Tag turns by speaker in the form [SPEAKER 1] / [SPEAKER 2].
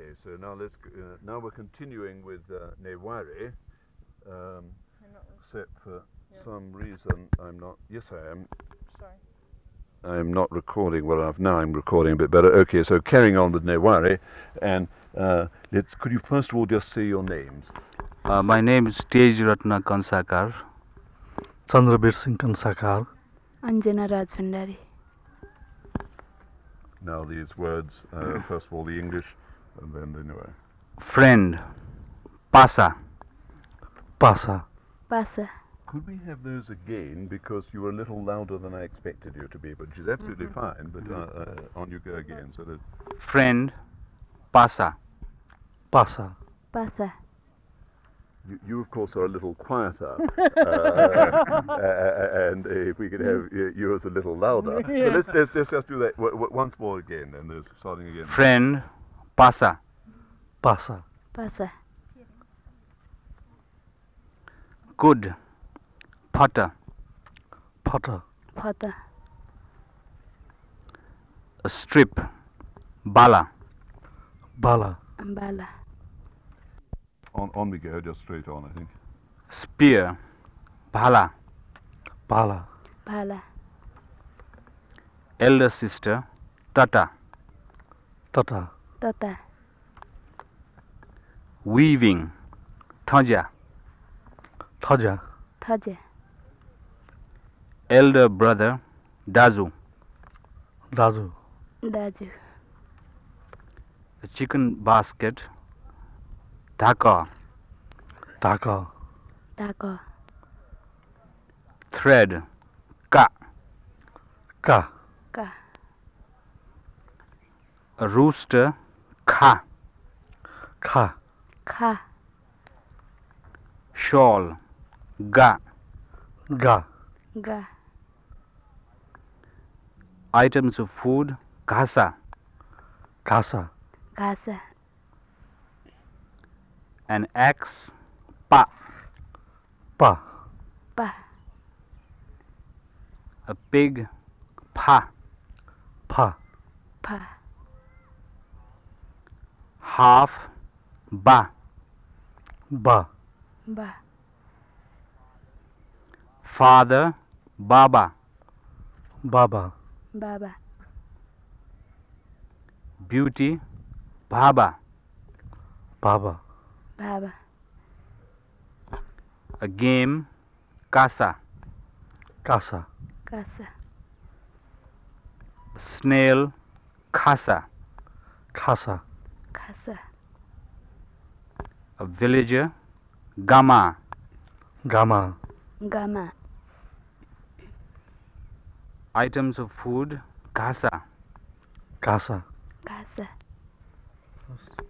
[SPEAKER 1] Okay, so now now we're continuing with Newari, except for some reason I'm not. Yes, I am.
[SPEAKER 2] Sorry.
[SPEAKER 1] I'm not recording well enough. Now I'm recording a bit better. Okay, so carrying on with Newari, and could you first of all just say your names?
[SPEAKER 3] My name is Tej Ratna Kansakar.
[SPEAKER 4] Chandrabir Singh Kansakar.
[SPEAKER 5] Anjana Rajbhandari.
[SPEAKER 1] Now these words, first of all the English, and then the Newari.
[SPEAKER 3] Friend, Pasa.
[SPEAKER 4] Pasa.
[SPEAKER 5] Pasa.
[SPEAKER 1] Could we have those again, because you were a little louder than I expected you to be, but which is absolutely fine, but on you go again. So that
[SPEAKER 3] Friend, Pasa.
[SPEAKER 4] Pasa.
[SPEAKER 5] Pasa.
[SPEAKER 1] you of course are a little quieter, and if we could have yours a little louder. So let's just do that once more again, and there's starting again.
[SPEAKER 3] Friend, Pasa.
[SPEAKER 4] Pasa.
[SPEAKER 5] Pasa.
[SPEAKER 3] Good, Pata.
[SPEAKER 4] Pata.
[SPEAKER 5] Phata.
[SPEAKER 3] A strip, Bala.
[SPEAKER 4] Bala.
[SPEAKER 5] Bala.
[SPEAKER 1] On we go, just straight on, I think.
[SPEAKER 3] Spear, Bhala.
[SPEAKER 4] Bala.
[SPEAKER 5] Bhala.
[SPEAKER 3] Elder sister, Tata.
[SPEAKER 4] Tata.
[SPEAKER 5] Tata.
[SPEAKER 3] Weaving, Thaja.
[SPEAKER 4] Thaja.
[SPEAKER 5] Thaja.
[SPEAKER 3] Elder brother, Dazu.
[SPEAKER 4] Daju.
[SPEAKER 5] Daju.
[SPEAKER 3] A chicken basket, Dhaka.
[SPEAKER 4] Dhaka.
[SPEAKER 5] Dhaka.
[SPEAKER 3] Thread, Ka.
[SPEAKER 4] Ka.
[SPEAKER 5] Ka.
[SPEAKER 3] A rooster, Kha.
[SPEAKER 4] Kha.
[SPEAKER 5] Kha.
[SPEAKER 3] Shawl, Ga.
[SPEAKER 4] Ga.
[SPEAKER 5] Ga.
[SPEAKER 3] Items of food, Ghasa.
[SPEAKER 4] Kasa.
[SPEAKER 5] Ghasa.
[SPEAKER 3] An axe, Pa.
[SPEAKER 4] Pa.
[SPEAKER 5] Pa.
[SPEAKER 3] A pig, Pa.
[SPEAKER 4] Pa.
[SPEAKER 5] Pa.
[SPEAKER 3] Half, Ba.
[SPEAKER 4] Ba.
[SPEAKER 5] Ba.
[SPEAKER 3] Father, Baba.
[SPEAKER 4] Baba.
[SPEAKER 5] Baba.
[SPEAKER 3] Beauty, Baba.
[SPEAKER 4] Baba.
[SPEAKER 5] Baba.
[SPEAKER 3] A game, Kasa.
[SPEAKER 4] Kasa.
[SPEAKER 5] Kasa.
[SPEAKER 3] A snail, Khasa.
[SPEAKER 4] Kasa.
[SPEAKER 5] Khasa.
[SPEAKER 3] A villager, Gama.
[SPEAKER 4] Gama.
[SPEAKER 5] Gama.
[SPEAKER 3] Items of food, Ghasa.
[SPEAKER 4] Kasa.
[SPEAKER 5] Ghasa.